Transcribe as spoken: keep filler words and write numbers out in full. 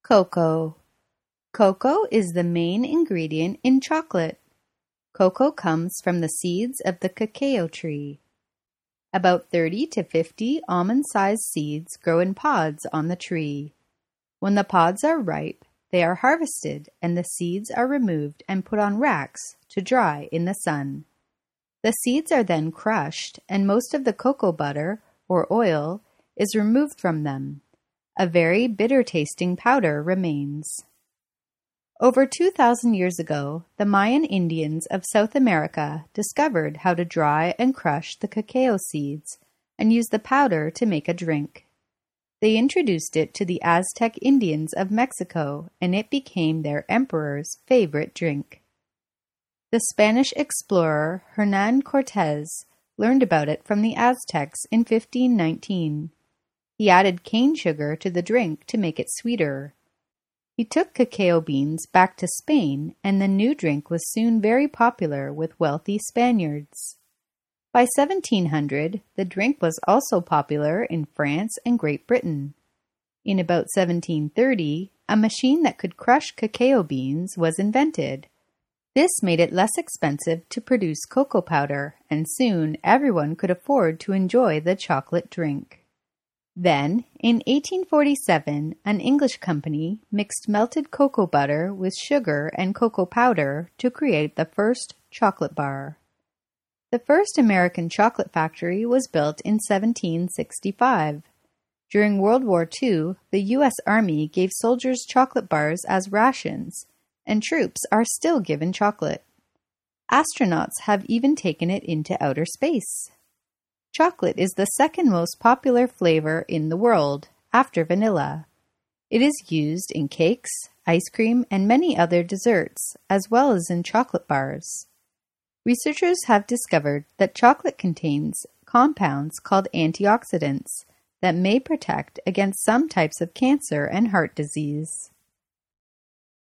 Cocoa. Cocoa is the main ingredient in chocolate. Cocoa comes from the seeds of the cacao tree. About thirty to fifty almond-sized seeds grow in pods on the tree. When the pods are ripe, they are harvested and the seeds are removed and put on racks to dry in the sun. The seeds are then crushed and most of the cocoa butter, or oil, is removed from them. A very bitter-tasting powder remains. Over two thousand years ago, the Mayan Indians of South America discovered how to dry and crush the cacao seeds and use the powder to make a drink. They introduced it to the Aztec Indians of Mexico, and it became their emperor's favorite drink. The Spanish explorer Hernán Cortés learned about it from the Aztecs in fifteen nineteen. He added cane sugar to the drink to make it sweeter. He took cacao beans back to Spain, and the new drink was soon very popular with wealthy Spaniards. By seventeen hundred, the drink was also popular in France and Great Britain. In about seventeen thirty, a machine that could crush cacao beans was invented. This made it less expensive to produce cocoa powder, and soon everyone could afford to enjoy the chocolate drink. Then, in eighteen forty-seven, an English company mixed melted cocoa butter with sugar and cocoa powder to create the first chocolate bar. The first American chocolate factory was built in seventeen sixty-five. During World War Two, the U S Army gave soldiers chocolate bars as rations, and troops are still given chocolate. Astronauts have even taken it into outer space. Chocolate is the second most popular flavor in the world, after vanilla. It is used in cakes, ice cream, and many other desserts, as well as in chocolate bars. Researchers have discovered that chocolate contains compounds called antioxidants that may protect against some types of cancer and heart disease.